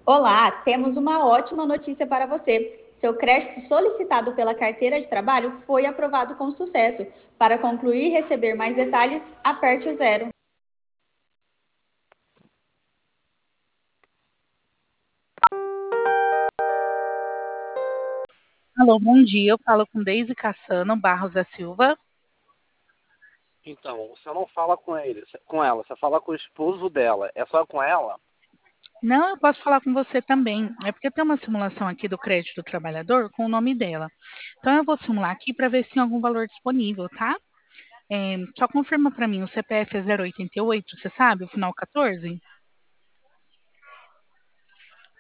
Olá, temos uma ótima notícia para você. Seu crédito solicitado pela carteira de trabalho foi aprovado com sucesso. Para concluir e receber mais detalhes, aperte o zero. Alô, bom dia. Eu falo com Deise Cassano Barros da Silva. Então, você não fala com ela, você fala com o esposo dela. É só com ela? Não, eu posso falar com você também. É porque tem uma simulação aqui do crédito do trabalhador com o nome dela. Então eu vou simular aqui para ver se tem algum valor disponível, tá? Só confirma para mim, o CPF é 088, você sabe, o final 14?